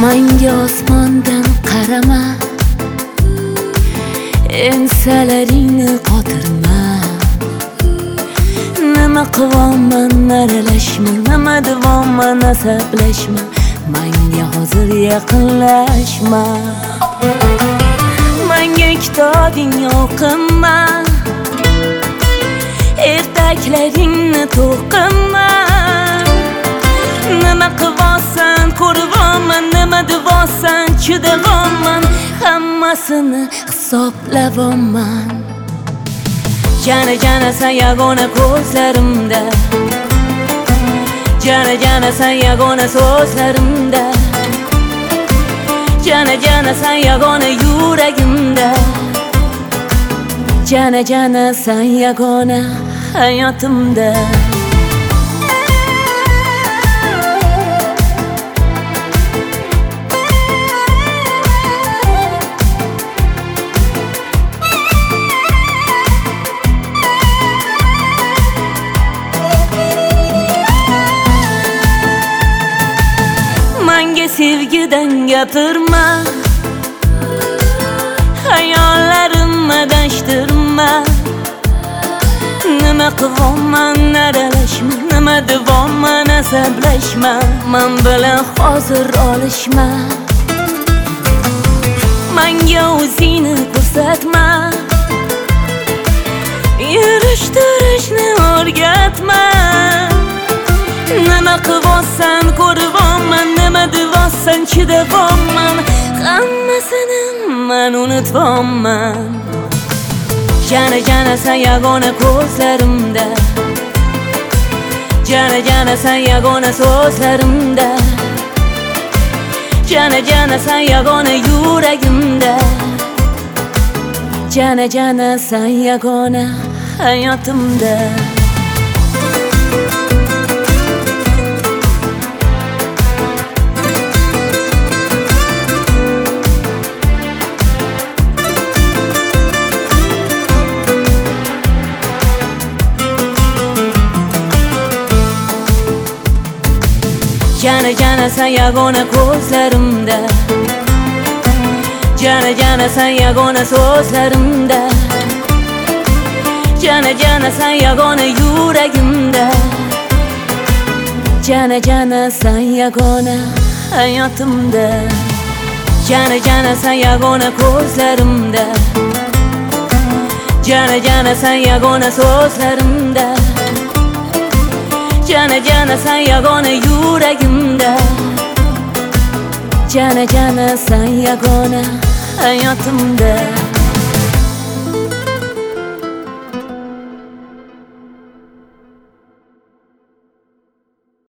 Manga osmondan qarama, ensalaringni qotirma. Nima qilaman aralashma, nima devoman asablashma. Manga hozir yaqinlashma. Manga kitobing o'qima, ertaklaringni to'qima. Nima qilasan ko'rvoman, nima devosan chidavoman. Hammasini hisoblavoman. Jana jana san yagona ko'zlarimda, jana jana san yagona so'zlarimda, jana jana san yagona yuragimda, jana jana san yagona hayotimda. Manga sevgidan gapirma, hayollarimni adashtirma. Nima qilaman aralashma, nima devoman asablashma. Men bilan hozir olishma. Menga o'zingni ko'rsatma, yurishtirishni o'rgatma. Nima qilasan ko'rvoman, nima devosan chidavoman. Hammasini men unutvoman. Jana jana san yagona ko'zlarimda, jana jana san yagona so'zlarimda, jana jana san yagona yuragimda, jana jana san yagona hayotimda. Jana jana san yagona ko'zlarimda, jana jana san yagona so'zlarimda, jana jana san yagona yuragimda, jana jana san yagona hayotimda. Jana jana san yagona ko'zlarimda, jana jana san yagona so'zlarimda, jana jana san yagona yuragimda, jana jana san yagona hayotimda.